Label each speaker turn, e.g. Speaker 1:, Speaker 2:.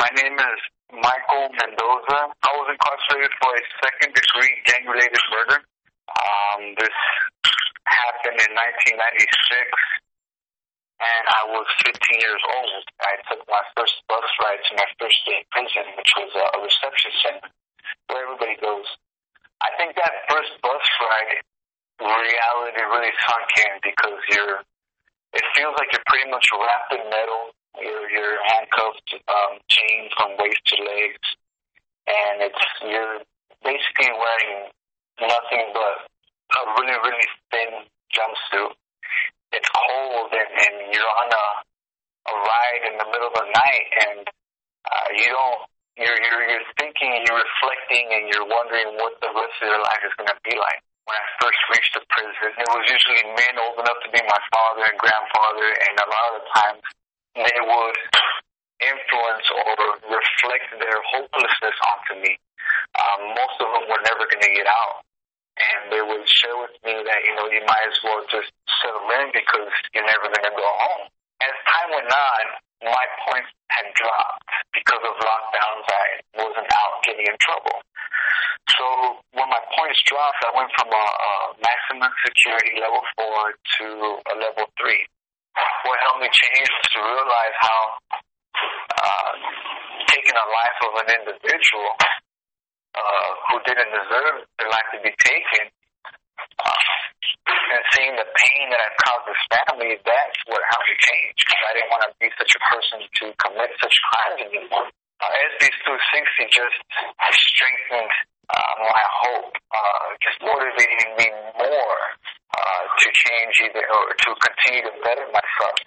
Speaker 1: My name is Michael Mendoza. I was incarcerated for a second-degree gang-related murder. This happened in 1996, and I was 15 years old. I took my first bus ride to my first day in prison, which was a reception center where everybody goes. I think that first bus ride, reality really sunk in because it feels like you're pretty much wrapped in metal. You're handcuffed, chained from waist to legs, and you're basically wearing nothing but a really, really thin jumpsuit. It's cold, and you're on a ride in the middle of the night, and you're thinking, you're reflecting, and you're wondering what the rest of your life is going to be like. When I first reached the prison, it was usually men old enough to be my father and grandfather, and a lot of the times they would influence or reflect their hopelessness onto me. Most of them were never going to get out. And they would share with me that, you might as well just settle in because you're never going to go home. As time went on, my points had dropped. Because of lockdowns, I wasn't out getting in trouble. So when my points dropped, I went from a maximum security level 4 to a level 3. What helped me change was to realize how taking a life of an individual who didn't deserve their life to be taken, and seeing the pain that I've caused this family, that's what helped me change, because I didn't want to be such a person to commit such crimes anymore. SB 260 just strengthened my hope, just motivating me more to change either or to continue to better myself.